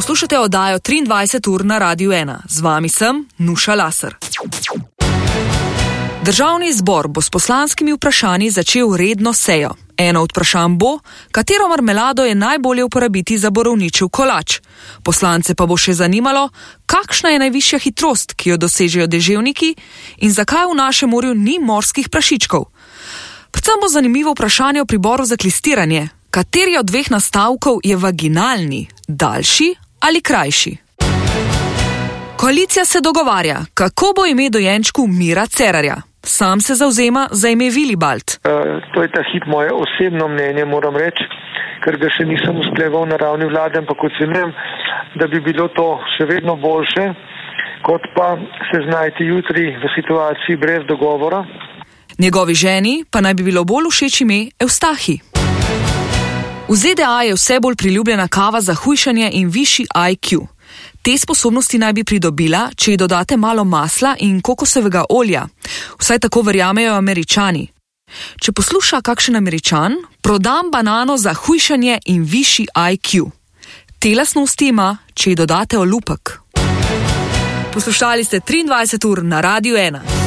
Poslušate oddajo 23 ur na Radiu 1. Z vami sem Nuša Laser. Državni zbor bo s poslanskimi vprašanji začel redno sejo. Eno od vprašanj bo, katero marmelado je najbolje uporabiti za borovničev kolač. Poslance pa bo še zanimalo, kakšna je najvišja hitrost, ki jo dosežejo deževniki in zakaj v našem morju ni morskih prašičkov. Predvsem bo zanimivo vprašanje o priboru za klistiranje. Kateri od dveh nastavkov je vaginalni, daljši ali krajši? Koalicija se dogovarja, kako bo ime dojenčku Mira Cerarja. Sam se zavzema za ime Vilibald. To je ta hip moje osebno mnenje, moram reči, ker ga še nisem uskleval na ravni vlade, ampak ocenim, da bi bilo to še vedno boljše, kot pa se znajti jutri v situaciji brez dogovora. Njegovi ženi pa naj bi bilo bolj všeč ime Evstahi. V ZDA je vse bolj priljubljena kava za hujšanje in višji IQ. Te sposobnosti naj bi pridobila, če ji dodate malo masla in kokosovega olja. Vsaj tako verjamejo Američani. Če posluša kakšen Američan, prodam banano za hujšanje in višji IQ. Te lastnosti ima, če ji dodate olupek. Poslušali ste 23 ur na Radiu 1.